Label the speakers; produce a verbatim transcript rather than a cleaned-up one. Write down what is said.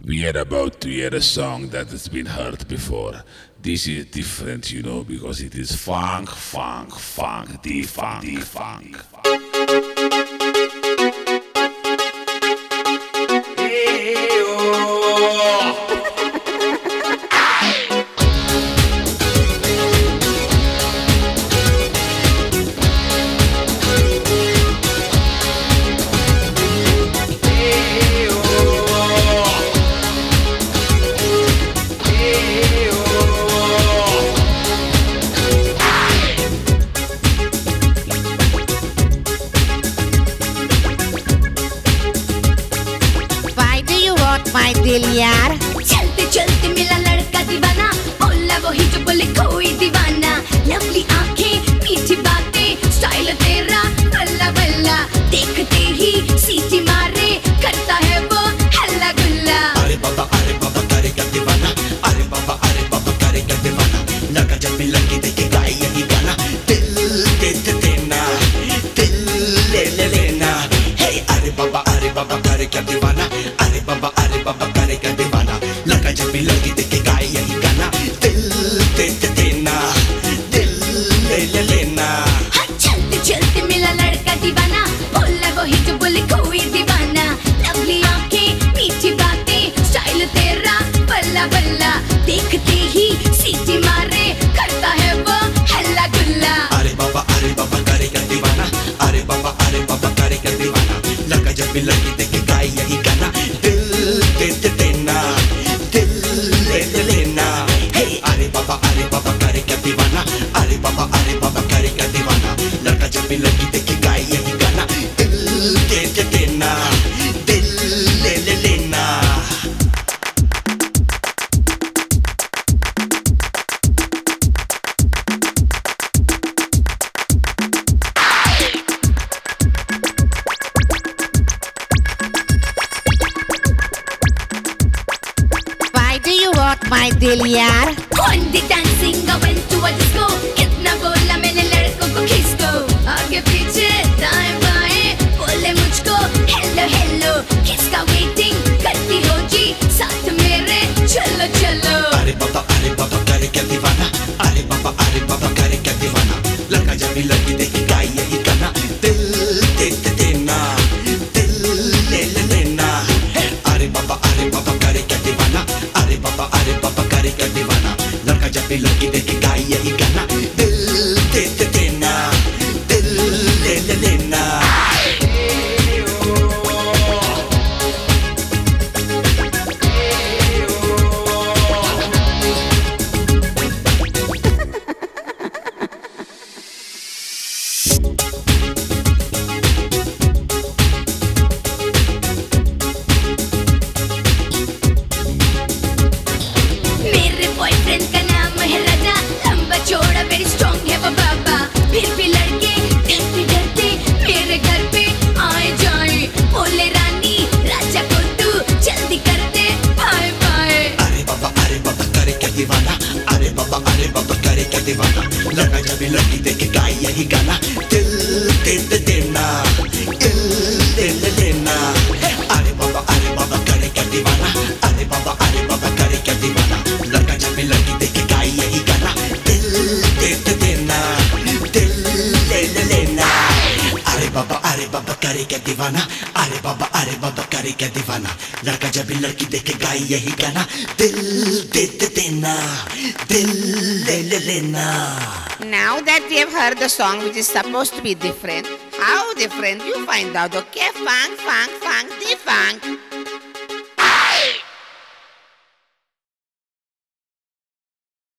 Speaker 1: We are about to hear a song that has been heard before. This is different, you know, because it is funk, funk, funk, D-funk, D-funk.
Speaker 2: My दिल यार
Speaker 3: चलते चलते मिला लड़का दीवाना, बोला वही जो बोले कोई दीवाना। लवली आंखें मीठी बातें, स्टाइल तेरा बल्ला बल्ला, देखते ही सीटी मारे करता है वो हल्ला गुल्ला।
Speaker 4: अरे बाबा अरे बाबा करेगा दीवाना, अरे बाबा अरे बाबा करेगा दीवाना। लगा जब भी लगी देखे गाय यही गाना, दिल दे दे देना, दिल ले ले लेना। हे अरे बाबा अरे बाबा करेगा दीवाना, अरे बाबा अरे बाबा करेगा दीवाना। लगा जब भी लगी देखे गाय यही गाना, दिल दे दे देना, दिल ले ले लेना।
Speaker 3: हाँ चलते चलते मिला लड़का दीवाना, बोला वही जो बोले कोई दीवाना। लवली आंखें मीठी बातें, स्टाइल तेरा बल्ला बल्ला, देखते ही सीटी मारे करता है वो हल्ला गुल्ला।
Speaker 4: अरे बाबा अरे बाबा करेगा दीवाना, अरे बाबा अरे बाबा करेगा दीवाना। लगा जब भी लगी देखे गाय यही गाना, दिल दे दे देना, दिल ले ले लेना। हे अरे बाबा अरे बाबा करेगा दीवाना, अरे बाबा अरे बाबा करेगा दीवाना। लगा जब भी लगी देखे गाय यही गाना, दिल दे दे देना, दिल ले ले लेना।
Speaker 2: My दिल यार
Speaker 3: On the dancing I went to a disco, कितना बोला मैंने लड़कों को किसको, आगे पीछे दाएं बाएं बोले मुझको हेलो हेलो। किसका वेटिंग करती हो जी साथ मेरे, चलो चलो।
Speaker 4: अरे बाबा अरे बाबा करेगा दीवाना, अरे बाबा अरे बाबा करेगा दीवाना। लगा जब भी लगी देखे गाय यही गाना, दिल दे दे देना, दिल ले ले लेना। अरे बाबा अरे बाबा करेगा दीवाना, अरे बाबा अरे बाबा करेगा दीवाना। लगा जब भी लगी देखे गाय यही गाना, दिल दे दे देना, दिल ले ले लेना।
Speaker 3: मेरे बॉयफ्रेंड का नाम है राजा, लंबा चौड़ा वेरी स्ट्रॉन्ग है वो बाबा। फिर भी लड़के डरते डरते मेरे घर पे आए जाए, बोले रानी राजा को तू जल्दी कर दे बाय बाय।
Speaker 4: अरे बाबा अरे बाबा करेगा दीवाना, अरे बाबा अरे बाबा करेगा दीवाना। लगा जब भी लगी देखे गाय यही गाना, दिल दे दे देना, दिल ले ले लेना। अरे बाबा अरे बाबा करेगा दीवाना, अरे बाबा अरे बाबा करेगा दीवाना। लगा जब भी लगी देखे गाय यही गाना, दिल दे दे देना, दिल ले ले लेना। अरे बाबा अरे बाबा करेगा दीवाना, अरे बाबा अरे बाबा करेगा दीवाना। लड़का जब भी लड़की देखे गाय यही गाना, दिल दे दे देना, दिल ले ले लेना।
Speaker 2: Now that we have heard the song which is supposed to be different, how different you find out, okay? Funk, funk, funk, D-funk.